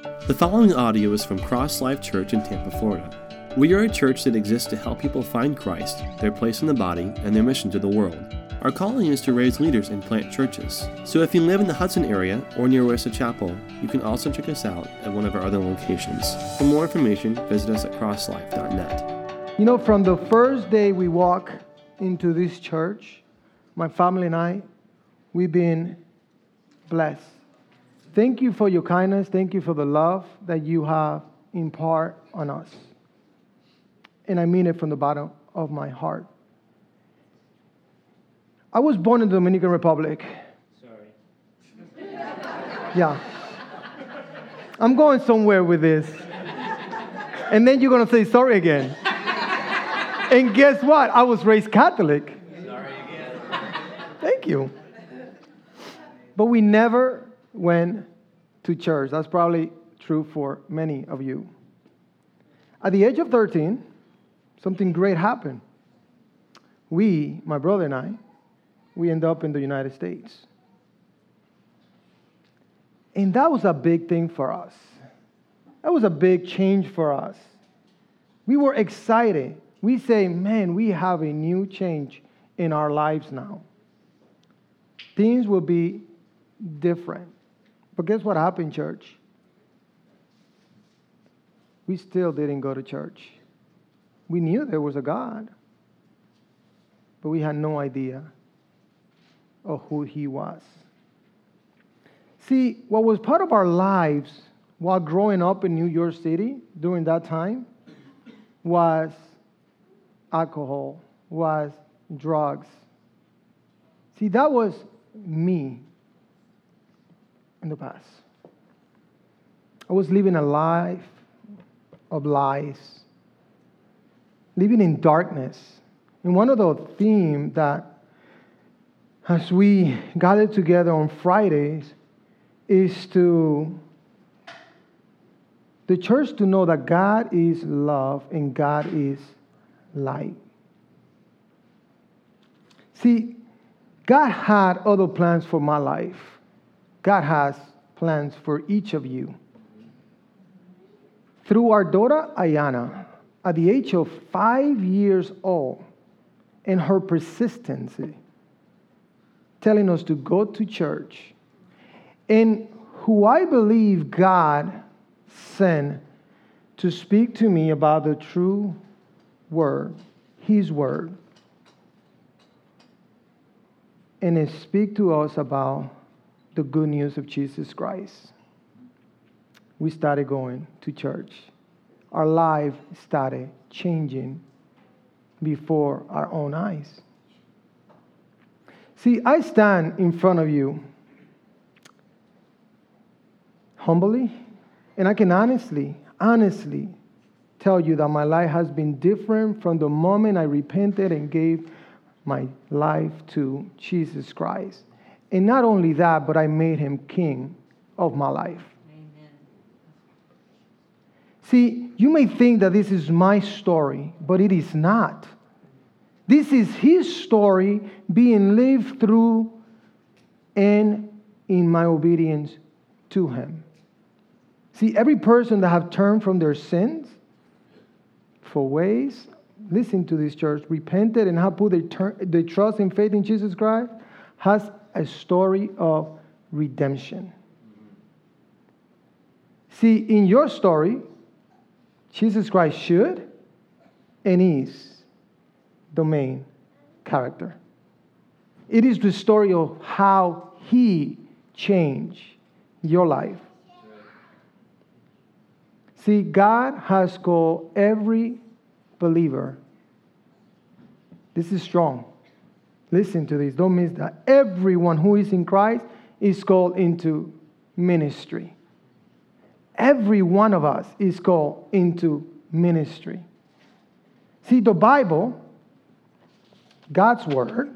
The following audio is from Cross Life Church in Tampa, Florida. We are a church that exists to help people find Christ, their place in the body, and their mission to the world. Our calling is to raise leaders and plant churches. So if you live in the Hudson area or near West Chapel, you can also check us out at one of our other locations. For more information, visit us at crosslife.net. You know, from the first day we walk into this church, my family and I, we've been blessed. Thank you for your kindness. Thank you for the love that you have imparted on us. And I mean it from the bottom of my heart. I was born in the Dominican Republic. Sorry. Yeah. I'm going somewhere with this. And then you're going to say sorry again. And guess what? I was raised Catholic. Sorry again. Thank you. But we never went to church. That's probably true for many of you. At the age of 13, something great happened. My brother and I, we ended up in the United States. And that was a big thing for us. That was a big change for us. We were excited. We say, man, we have a new change in our lives now. Things will be different. But guess what happened, church? We still didn't go to church. We knew there was a God, but we had no idea of who He was. See, what was part of our lives while growing up in New York City during that time was alcohol, was drugs. See, that was me in the past. I was living a life of lies, living in darkness. And one of the themes that as we gather together on Fridays is to the church to know that God is love and God is light. See, God had other plans for my life. God has plans for each of you. Through our daughter, Ayana, at the age of 5 years old, and her persistency, telling us to go to church, and who I believe God sent to speak to me about the true word, His word, and to speak to us about the good news of Jesus Christ. We started going to church. Our life started changing before our own eyes. See, I stand in front of you humbly, and I can honestly tell you that my life has been different from the moment I repented and gave my life to Jesus Christ. And not only that, but I made Him King of my life. Amen. See, you may think that this is my story, but it is not. This is His story being lived through and in my obedience to Him. See, every person that have turned from their sins for ways, listen to this church, repented and have put their trust and faith in Jesus Christ, has a story of redemption. See, in your story, Jesus Christ should and is the main character. It is the story of how He changed your life. See, God has called every believer. This is strong. Listen to this. Don't miss that. Everyone who is in Christ is called into ministry. Every one of us is called into ministry. See, the Bible, God's Word,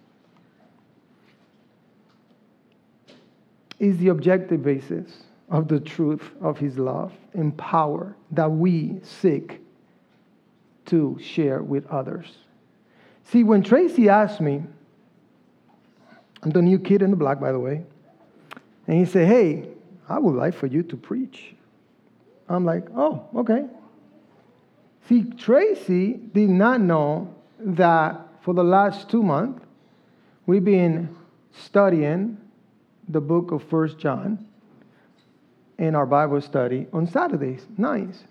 is the objective basis of the truth of His love and power that we seek to share with others. See, when Tracy asked me, I'm the new kid in the block, by the way, and he said, hey, I would like for you to preach. I'm like, oh, okay. See, Tracy did not know that for the last 2 months, we've been studying the book of 1 John in our Bible study on Saturdays nights.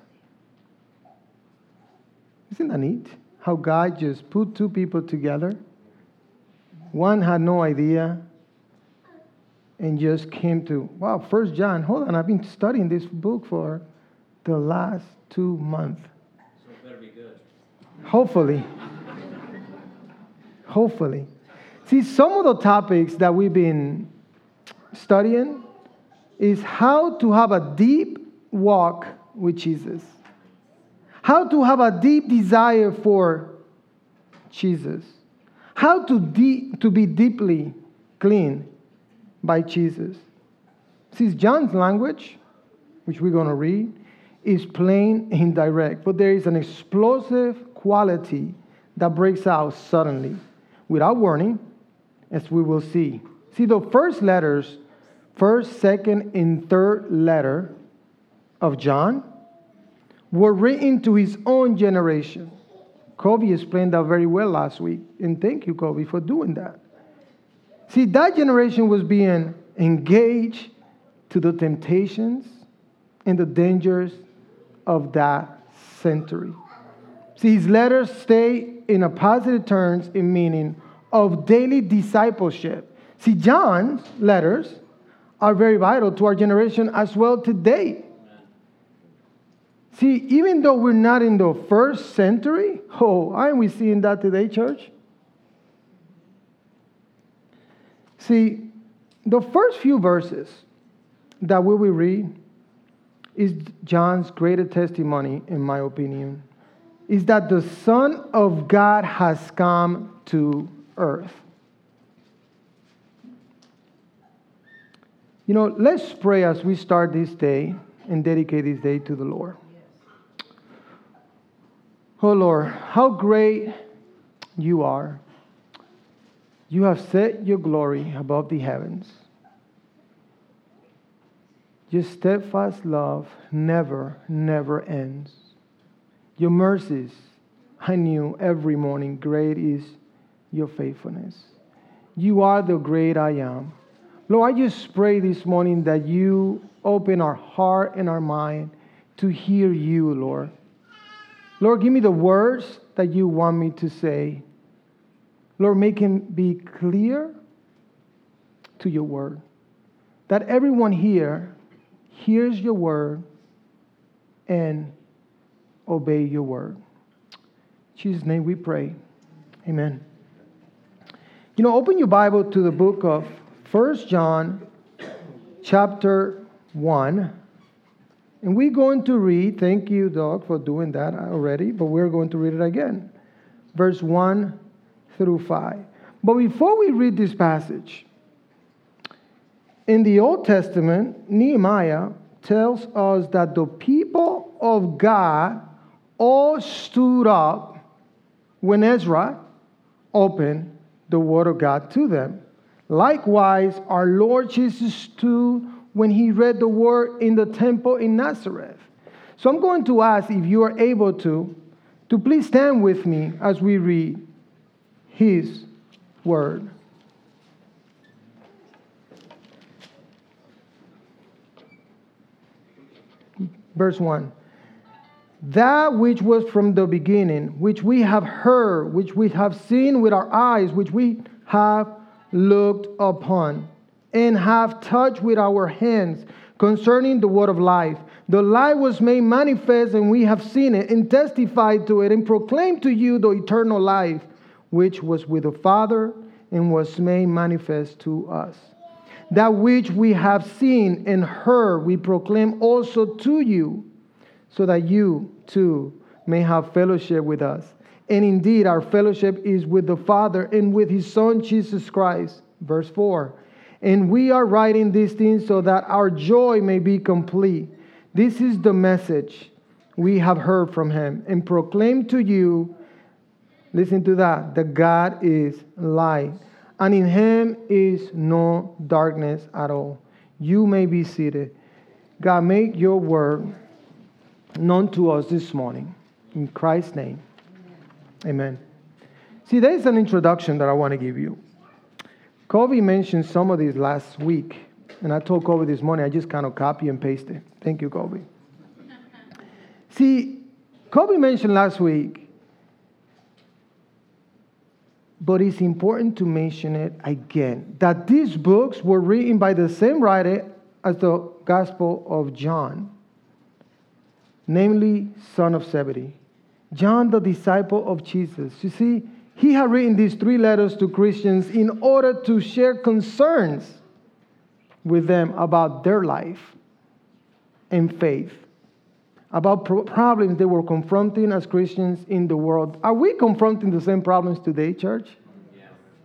Isn't that neat? How God just put two people together. One had no idea and just came to, wow, 1 John, hold on, I've been studying this book for the last 2 months. So it better be good. Hopefully. Hopefully. See, some of the topics that we've been studying is how to have a deep walk with Jesus. How to have a deep desire for Jesus. How to be deeply clean by Jesus. See, John's language, which we're going to read, is plain and direct, but there is an explosive quality that breaks out suddenly, without warning, as we will see. See, the first letters, first, second, and third letter of John were written to his own generation. Kobe explained that very well last week, and thank you, Kobe, for doing that. See, that generation was being engaged to the temptations and the dangers of that century. See, his letters stay in a positive terms in meaning of daily discipleship. See, John's letters are very vital to our generation as well today. See, even though we're not in the first century, aren't we seeing that today, church? See, the first few verses that we will read is John's greatest testimony, in my opinion, is that the Son of God has come to earth. You know, let's pray as we start this day and dedicate this day to the Lord. Oh Lord, how great you are. You have set your glory above the heavens. Your steadfast love never ends. Your mercies I knew every morning. Great is your faithfulness. You are the great I am. Lord, I just pray this morning that you open our heart and our mind to hear you, Lord. Lord, give me the words that you want me to say. Lord, make him be clear to your word. That everyone here hears your word and obey your word. In Jesus' name we pray. Amen. You know, open your Bible to the book of 1 John chapter 1. And we're going to read, thank you, Doug, for doing that already, but we're going to read it again. Verse 1 through 5. But before we read this passage, in the Old Testament, Nehemiah tells us that the people of God all stood up when Ezra opened the Word of God to them. Likewise, our Lord Jesus stood when he read the Word in the temple in Nazareth. So I'm going to ask if you are able to please stand with me as we read his Word. Verse 1. That which was from the beginning, which we have heard, which we have seen with our eyes, which we have looked upon, and have touched with our hands concerning the word of life. The light was made manifest, and we have seen it, and testified to it, and proclaimed to you the eternal life, which was with the Father, and was made manifest to us. That which we have seen and heard, we proclaim also to you, so that you too may have fellowship with us. And indeed, our fellowship is with the Father and with his Son, Jesus Christ. Verse 4. And we are writing these things so that our joy may be complete. This is the message we have heard from him and proclaimed to you. Listen to that God is light, and in him is no darkness at all. You may be seated. God, make your word known to us this morning. In Christ's name, amen. See, there is an introduction that I want to give you. Kobe mentioned some of these last week, and I told Kobe this morning, I just kind of copy and paste it. Thank you, Kobe. See, Kobe mentioned last week, but it's important to mention it again, that these books were written by the same writer as the Gospel of John, namely son of Zebedee. John, the disciple of Jesus. You see, he had written these 3 letters to Christians in order to share concerns with them about their life and faith, about problems they were confronting as Christians in the world. Are we confronting the same problems today, church? Yeah.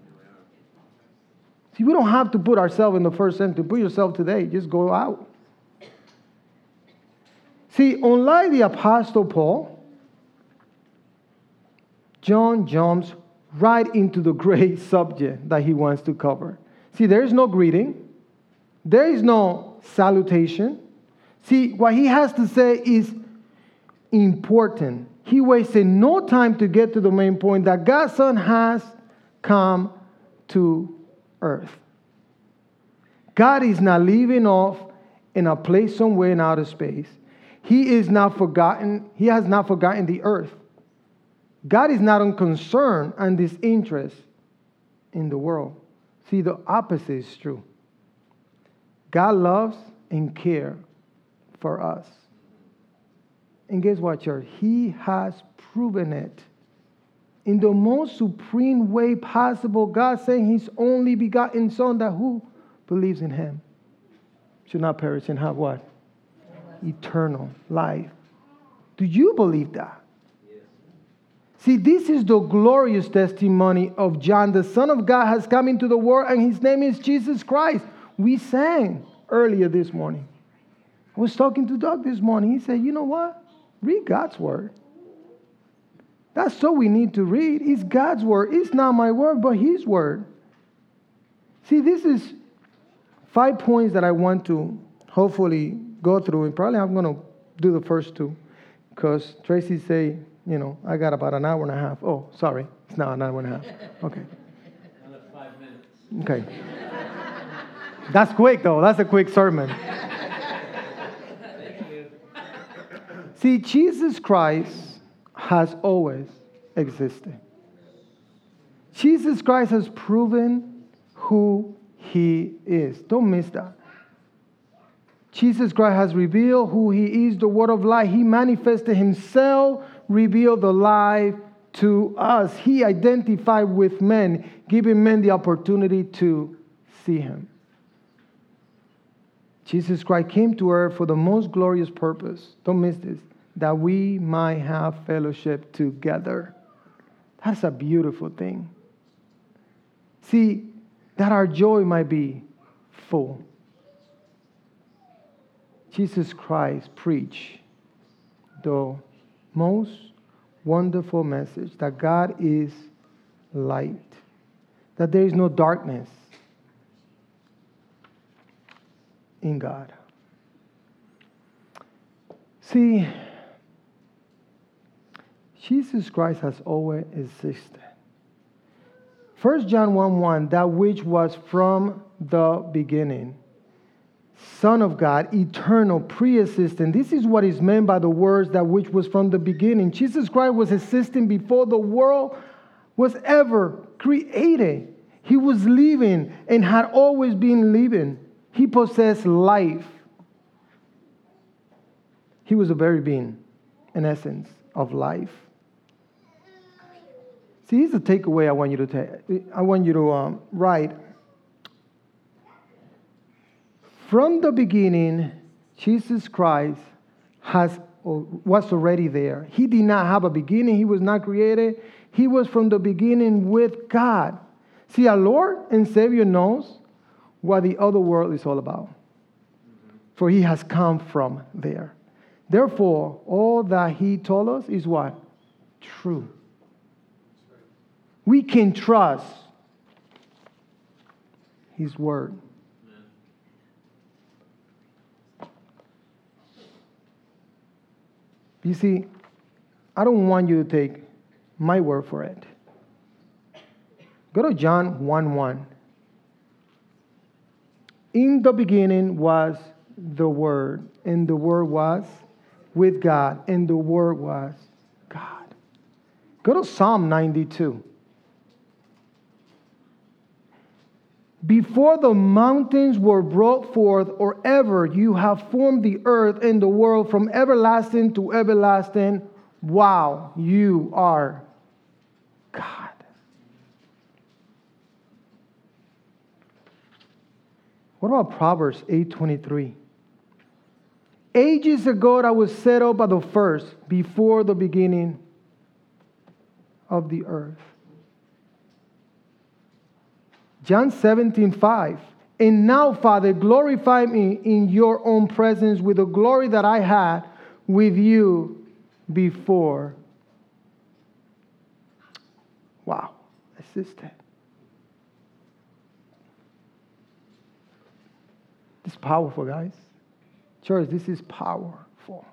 See, we don't have to put ourselves in the first century. Put yourself today. Just go out. See, unlike the Apostle Paul, John jumps right into the great subject that he wants to cover. See, there is no greeting. There is no salutation. See, what he has to say is important. He wasted no time to get to the main point that God's Son has come to earth. God is not leaving off in a place somewhere in outer space. He has not forgotten the earth. God is not unconcerned and disinterested in the world. See, the opposite is true. God loves and cares for us. And guess what, church? He has proven it. In the most supreme way possible, God saying His only begotten Son, that who believes in Him should not perish and have what? Eternal life. Do you believe that? Yes. See, this is the glorious testimony of John. The Son of God has come into the world, and His name is Jesus Christ. We sang earlier this morning. I was talking to Doug this morning. He said, you know what? Read God's word. That's all we need to read. It's God's word. It's not my word, but His word. See, this is 5 points that I want to hopefully go through. And probably I'm going to do the first 2. Because Tracy say, I got about an hour and a half. Oh, sorry. It's not an hour and a half. Okay. Another 5 minutes. Okay. That's quick, though. That's a quick sermon. See, Jesus Christ has always existed. Jesus Christ has proven who He is. Don't miss that. Jesus Christ has revealed who He is, the Word of life. He manifested Himself, revealed the life to us. He identified with men, giving men the opportunity to see Him. Jesus Christ came to earth for the most glorious purpose. Don't miss this. That we might have fellowship together. That's a beautiful thing. See, that our joy might be full. Jesus Christ preached the most wonderful message that God is light, that there is no darkness in God. See, Jesus Christ has always existed. 1 John 1:1, that which was from the beginning. Son of God, eternal, pre-existent. This is what is meant by the words that which was from the beginning. Jesus Christ was existing before the world was ever created. He was living and had always been living. He possessed life. He was the very being, in essence, of life. See, here's the takeaway I want you to take. I want you to write. From the beginning, Jesus Christ was already there. He did not have a beginning. He was not created. He was from the beginning with God. See, our Lord and Savior knows what the other world is all about. For He has come from there. Therefore, all that He told us is what? True. We can trust His word. You see, I don't want you to take my word for it. Go to John 1:1. In the beginning was the Word, and the Word was with God, and the Word was God. Go to Psalm 92. Before the mountains were brought forth, or ever you have formed the earth and the world from everlasting to everlasting, wow, you are God. What about Proverbs 8:23? Ages ago I was set up at the first, before the beginning of the earth. John 17:5. And now, Father, glorify me in your own presence with the glory that I had with you before. Wow, this is that. This is powerful, guys. Church, this is powerful.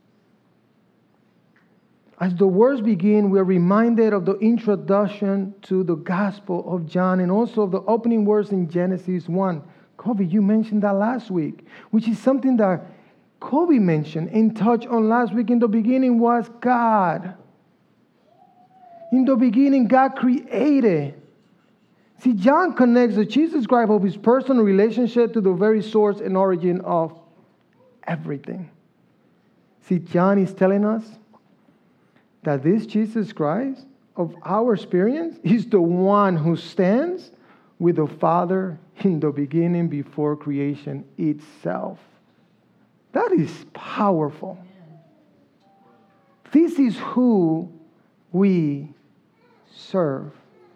As the words begin, we're reminded of the introduction to the Gospel of John and also of the opening words in Genesis 1. Kobe, you mentioned that last week, which is something that Kobe mentioned and touched on last week. In the beginning was God. In the beginning, God created. See, John connects the Jesus Christ of his personal relationship to the very source and origin of everything. See, John is telling us that this Jesus Christ of our experience is the one who stands with the Father in the beginning before creation itself. That is powerful. This is who we serve.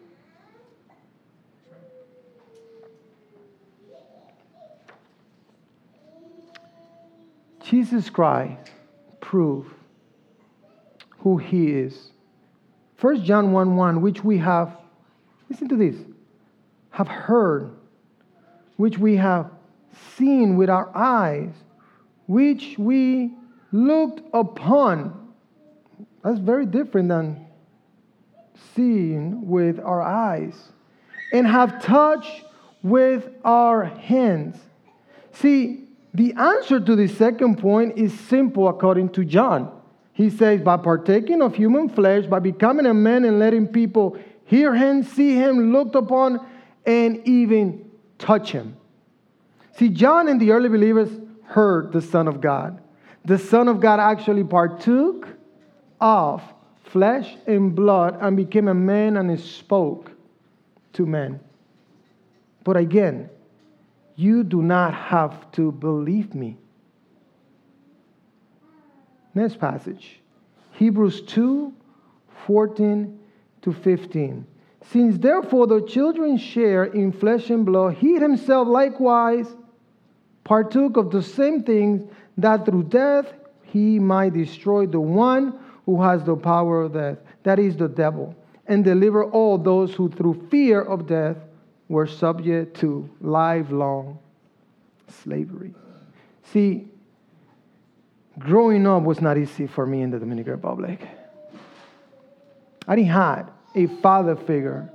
Jesus Christ proved who he is. 1 John 1:1, which we have, listen to this, have heard, which we have seen with our eyes, which we looked upon. That's very different than seeing with our eyes. And have touched with our hands. See, the answer to the second point is simple according to John. He says, by partaking of human flesh, by becoming a man and letting people hear him, see him, looked upon, and even touch him. See, John and the early believers heard the Son of God. The Son of God actually partook of flesh and blood and became a man and spoke to men. But again, you do not have to believe me. Next passage, Hebrews 2:14-15. Since therefore the children share in flesh and blood, he himself likewise partook of the same things, that through death he might destroy the one who has the power of death, that is the devil, and deliver all those who through fear of death were subject to lifelong slavery. See, growing up was not easy for me in the Dominican Republic. I didn't have a father figure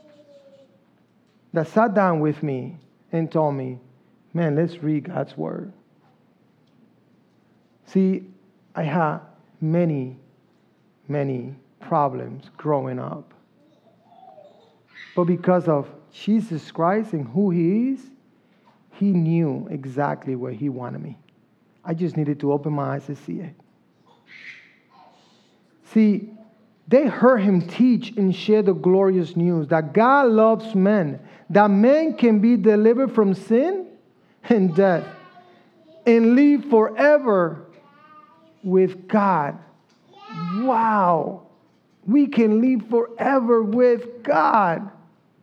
that sat down with me and told me, man, let's read God's word. See, I had many problems growing up. But because of Jesus Christ and who he is, he knew exactly where he wanted me. I just needed to open my eyes to see it. See, they heard him teach and share the glorious news that God loves men, that men can be delivered from sin and death and live forever with God. Wow! We can live forever with God.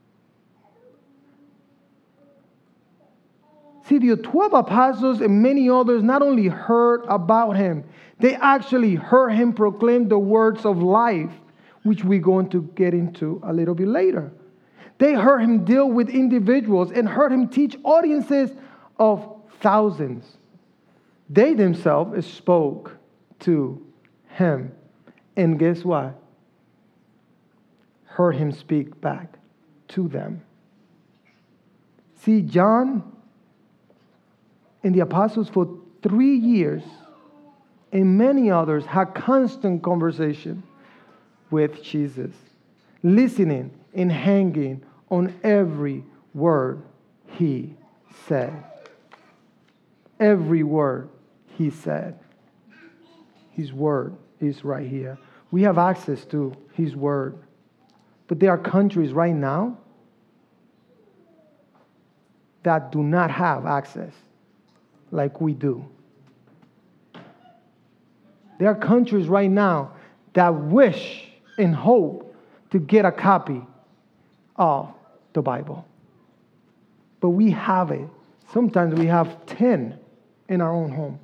See, the 12 apostles and many others not only heard about him, they actually heard him proclaim the words of life, which we're going to get into a little bit later. They heard him deal with individuals and heard him teach audiences of thousands. They themselves spoke to him. And guess what? Heard him speak back to them. See, John and the apostles for 3 years and many others had constant conversation with Jesus, listening and hanging on every word he said. Every word he said. His word is right here. We have access to his word. But there are countries right now that do not have access like we do. There are countries right now that wish and hope to get a copy of the Bible. But we have it. Sometimes we have 10 in our own home.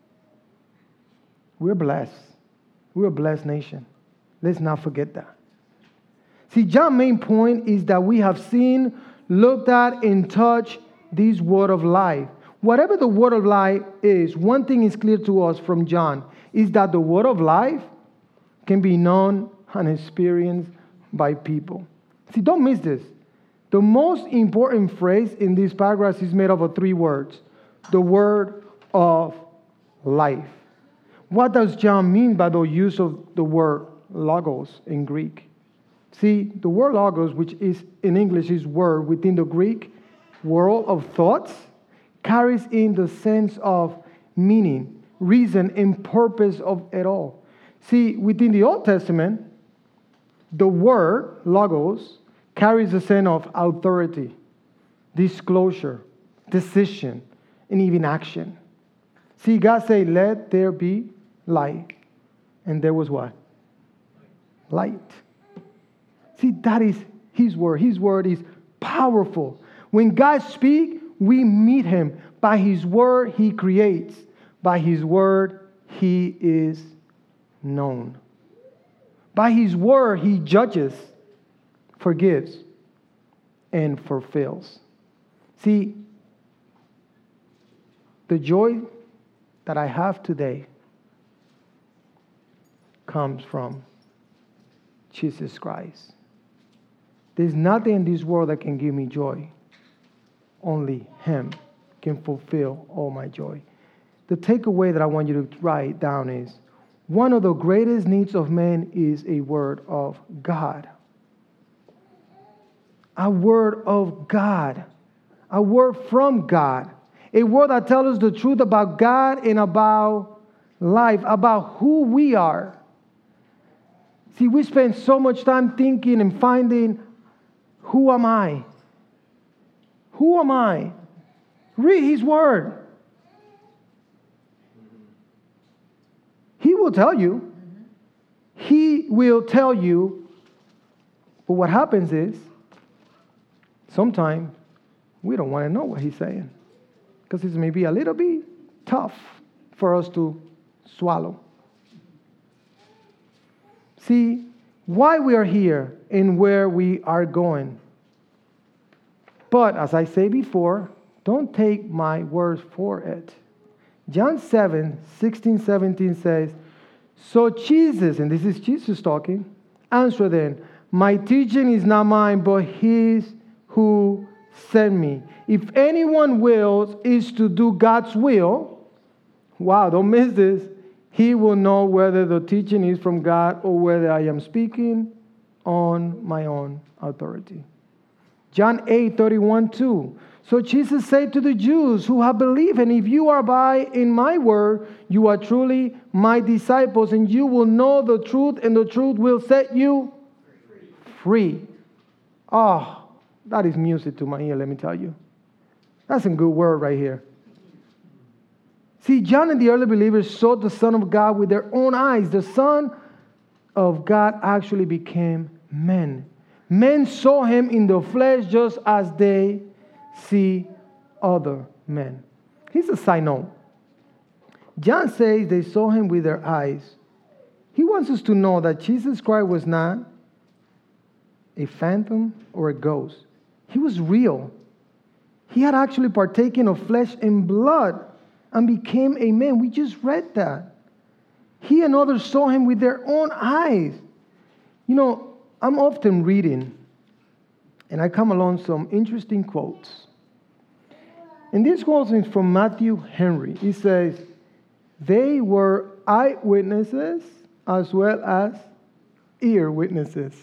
We're blessed. We're a blessed nation. Let's not forget that. See, John's main point is that we have seen, looked at, and touched this word of life. Whatever the word of life is, one thing is clear to us from John, is that the word of life can be known and experienced by people. See, don't miss this. The most important phrase in this paragraph is made up of 3 words. The word of life. What does John mean by the use of the word logos in Greek? See, the word logos, which is in English is word within the Greek world of thoughts, carries in the sense of meaning, reason, and purpose of it all. See, within the Old Testament, the word logos carries a sense of authority, disclosure, decision, and even action. See, God said, let there be light. And there was what? Light. See, that is his word. His word is powerful. When God speaks, we meet him. By his word, he creates. By his word, he is known. By his word, he judges, forgives, and fulfills. See, the joy that I have today comes from Jesus Christ. There's nothing in this world that can give me joy. Only him can fulfill all my joy. The takeaway that I want you to write down is, one of the greatest needs of man is a word of God. A word of God. A word from God. A word that tells us the truth about God and about life, about who we are. See, we spend so much time thinking and finding, who am I? Who am I? Read his word. He will tell you. He will tell you. But what happens is, sometimes we don't want to know what he's saying, because it may be a little bit tough for us to swallow. See, why we are here and where we are going. But as I say before, don't take my words for it. John 7:16-17 says, so Jesus, and this is Jesus talking, answered them, my teaching is not mine, but his who sent me. If anyone wills is to do God's will, wow, don't miss this, he will know whether the teaching is from God or whether I am speaking on my own authority. John 8:31-2. So Jesus said to the Jews who have believed, and if you abide in my word, you are truly my disciples, and you will know the truth, and the truth will set you free. Oh, that is music to my ear, let me tell you. That's a good word right here. See, John and the early believers saw the Son of God with their own eyes. The Son of God actually became men. Men saw him in the flesh just as they see other men. Here's a side note. John says they saw him with their eyes. He wants us to know that Jesus Christ was not a phantom or a ghost. He was real. He had actually partaken of flesh and blood and became a man. We just read that. He and others saw him with their own eyes. You know, I'm often reading, and I come along some interesting quotes. And this quote is from Matthew Henry. He says, they were eyewitnesses as well as ear witnesses.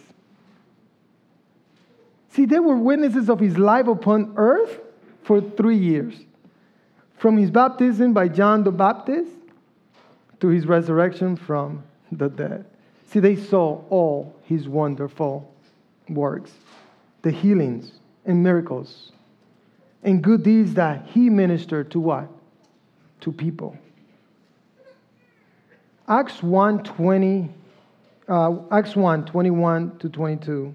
See, they were witnesses of his life upon earth for 3 years. From his baptism by John the Baptist to his resurrection from the dead. See, they saw all his wonderful works, the healings and miracles and good deeds that he ministered to what? To people. Acts 1:21 to 22.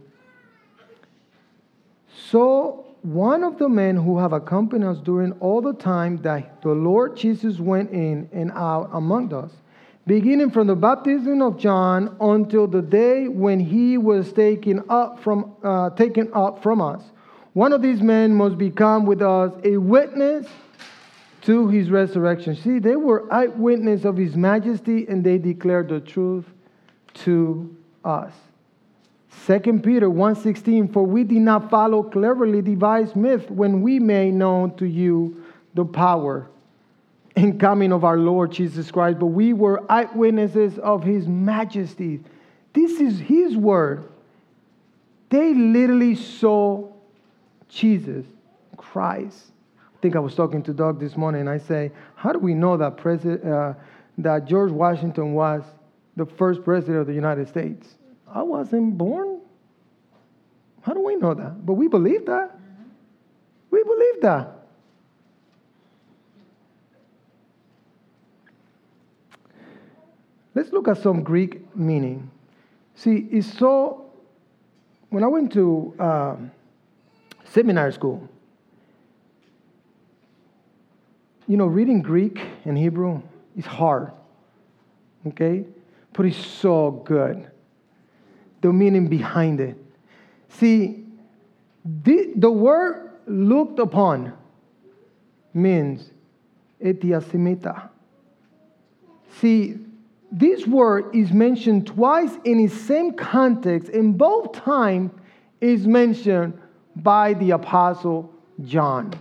So one of the men who have accompanied us during all the time that the Lord Jesus went in and out among us, beginning from the baptism of John until the day when he was taken up from us. One of these men must become with us a witness to his resurrection. See, they were eyewitnesses of his majesty, and they declared the truth to us. 2 Peter 1:16, for we did not follow cleverly devised myth when we made known to you the power and coming of our Lord Jesus Christ, but we were eyewitnesses of his majesty. This is his word. They literally saw Jesus Christ. I think I was talking to Doug this morning, and I say, how do we know that that George Washington was the first president of the United States? I wasn't born. How do we know that? But we believe that. We believe that. Let's look at some Greek meaning. See, it's so, when I went to seminary school, you know, reading Greek and Hebrew is hard, okay? But it's so good. The meaning behind it. See, the word looked upon means etiasimita. See, this word is mentioned twice in its same context, and both times is mentioned by the Apostle John.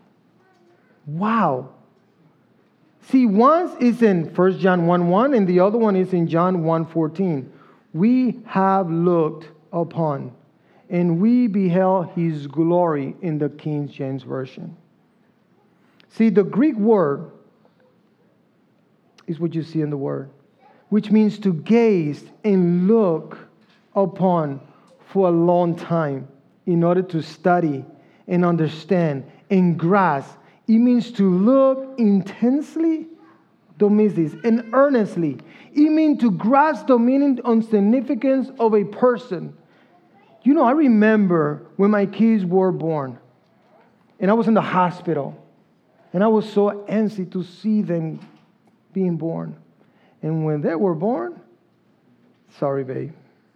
Wow. See, once is in 1 John 1:1, and the other one is in John 1:14. We have looked upon, and we beheld his glory in the King James Version. See, the Greek word is what you see in the word, which means to gaze and look upon for a long time in order to study and understand and grasp. It means to look intensely, domisis, and earnestly. It means to grasp the meaning and significance of a person. You know, I remember when my kids were born, and I was in the hospital, and I was so anxious to see them being born. And when they were born, sorry, babe,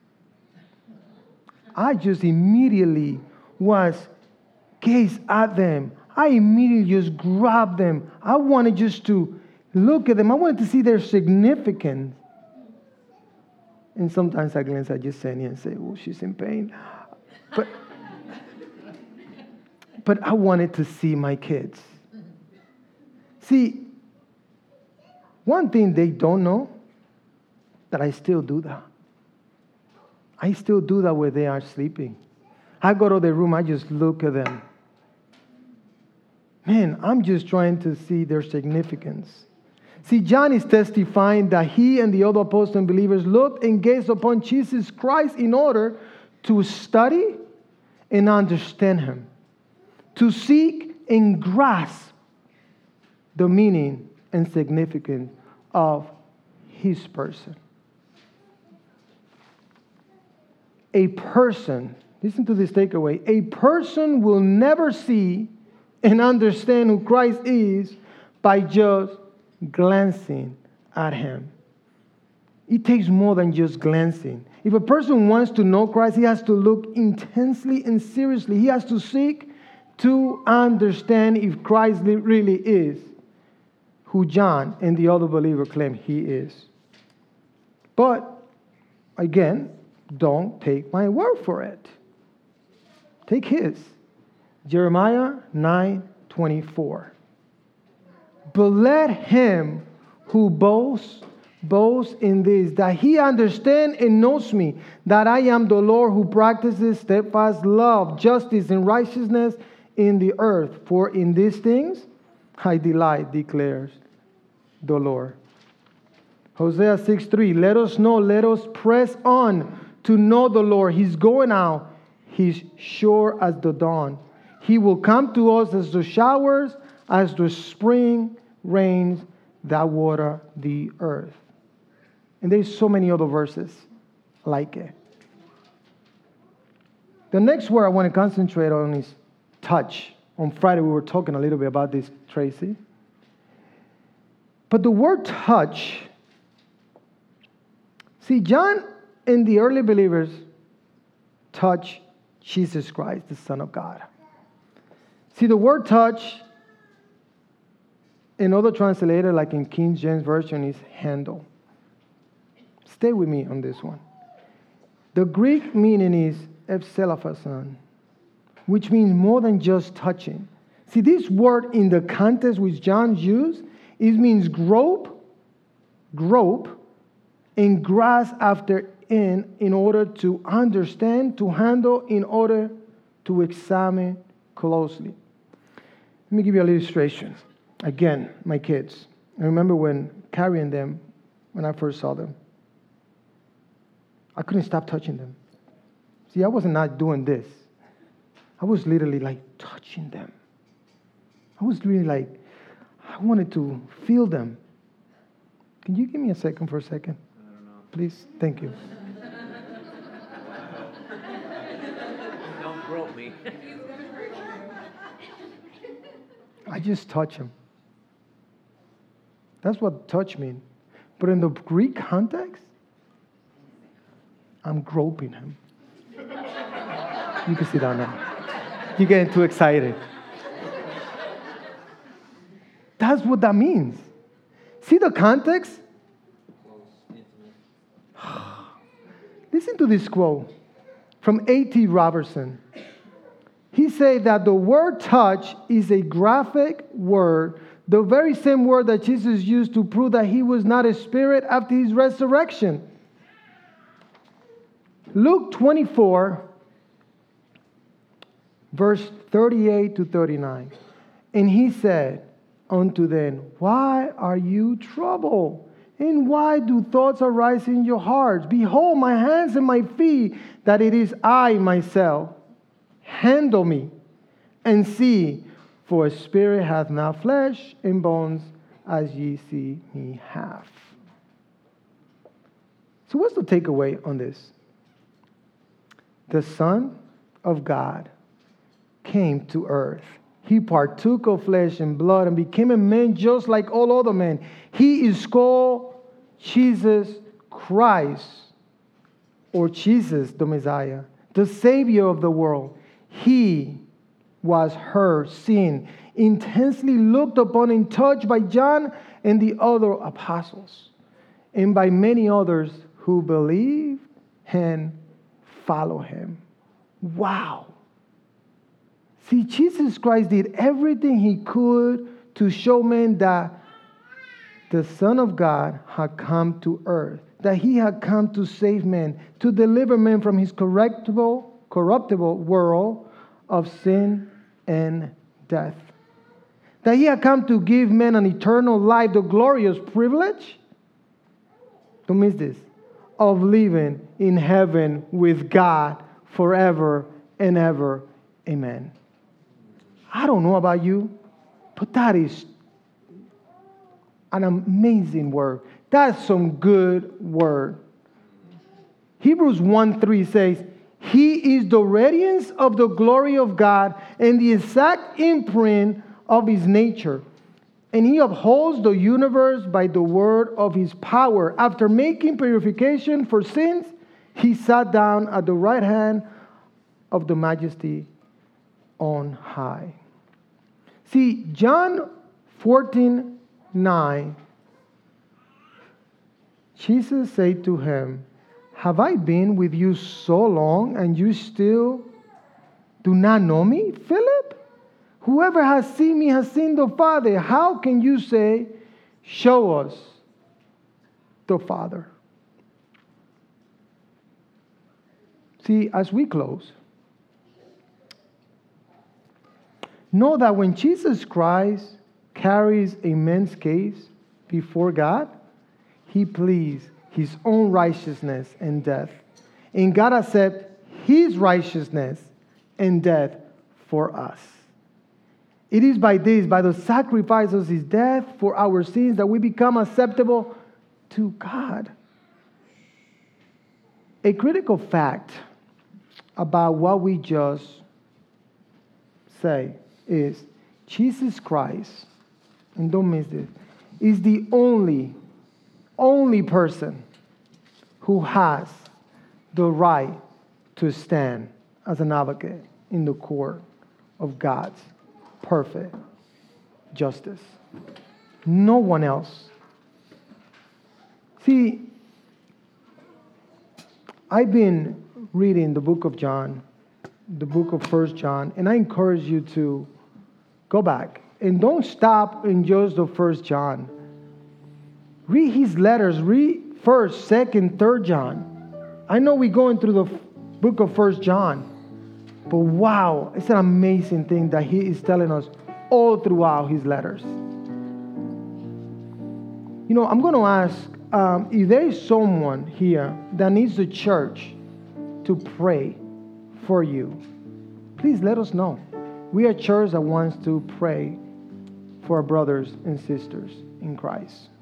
I just immediately was gazed at them. I immediately just grabbed them. I wanted just to look at them. I wanted to see their significance. And sometimes I glance at Yesenia and say, oh, she's in pain. But I wanted to see my kids. See, one thing they don't know, that I still do that. I still do that when they are sleeping. I go to their room, I just look at them. Man, I'm just trying to see their significance. See, John is testifying that he and the other apostles and believers looked and gazed upon Jesus Christ in order to study and understand him, to seek and grasp the meaning and significance of his person. A person, listen to this takeaway, a person will never see and understand who Christ is by just glancing at him. It takes more than just glancing. If a person wants to know Christ, he has to look intensely and seriously. He has to seek to understand if Christ really is who John and the other believer claim he is. But, again, don't take my word for it. Take his. Jeremiah 9:24. But let him who boasts in this, that he understand and knows me, that I am the Lord who practices steadfast love, justice, and righteousness in the earth. For in these things I delight, declares the Lord. Hosea 6:3. Let us press on to know the Lord. He's going out. He's sure as the dawn. He will come to us as the showers, as the spring rains that water the earth. And there's so many other verses like it. The next word I want to concentrate on is touch. On Friday we were talking a little bit about this, Tracy. But the word touch, see, John and the early believers touch Jesus Christ, the Son of God. See, the word touch in other translators, like in King James Version, is handle. Stay with me on this one. The Greek meaning is epsilophason, which means more than just touching. See, this word in the context which John used, it means grope, and grasp after in order to understand, to handle, in order to examine closely. Let me give you an illustration. Again, my kids. I remember when carrying them, when I first saw them. I couldn't stop touching them. See, I wasn't not doing this. I was literally like touching them. I was really like, I wanted to feel them. Can you give me a second for a second? I don't know. Please, thank you. Don't grope me. I just touch him. That's what touch means. But in the Greek context, I'm groping him. You can sit down now. You're getting too excited. That's what that means. See the context? Listen to this quote from A.T. Robertson. He said that the word touch is a graphic word, the very same word that Jesus used to prove that he was not a spirit after his resurrection. Luke 24, verse 38 to 39. And he said unto them, why are you troubled? And why do thoughts arise in your hearts? Behold my hands and my feet, that it is I myself. Handle me and see, for a spirit hath not flesh and bones, as ye see me have. So what's the takeaway on this? The Son of God came to earth. He partook of flesh and blood and became a man just like all other men. He is called Jesus Christ, or Jesus the Messiah, the Savior of the world. He was heard, seen, intensely looked upon and touched by John and the other apostles, and by many others who believe and follow him. Wow. See, Jesus Christ did everything he could to show men that the Son of God had come to earth, that he had come to save men, to deliver men from his corruptible world of sin and death. That he had come to give men an eternal life, the glorious privilege, don't miss this, of living in heaven with God forever and ever. Amen. I don't know about you, but that is an amazing word. That's some good word. Hebrews 1:3 says, he is the radiance of the glory of God and the exact imprint of his nature. And he upholds the universe by the word of his power. After making purification for sins, he sat down at the right hand of the Majesty on high. See, John 14:9 Jesus said to him, have I been with you so long and you still do not know me, Philip? Whoever has seen me has seen the Father. How can you say, show us the Father? See, as we close, know that when Jesus Christ carries a man's case before God, he pleads his own righteousness and death. And God accepts his righteousness and death for us. It is by this, by the sacrifice of his death for our sins, that we become acceptable to God. A critical fact about what we just say is Jesus Christ, and don't miss this, is the only person who has the right to stand as an advocate in the court of God's perfect justice. No one else. See, I've been reading the book of John, the book of 1 John, and I encourage you to go back and don't stop in just the 1 John. Read his letters. Read 1st, 2nd, 3rd John. I know we're going through the book of 1 John, but wow, it's an amazing thing that he is telling us all throughout his letters. You know, I'm going to ask if there is someone here that needs the church to pray for you, please let us know. We are a church that wants to pray for our brothers and sisters in Christ.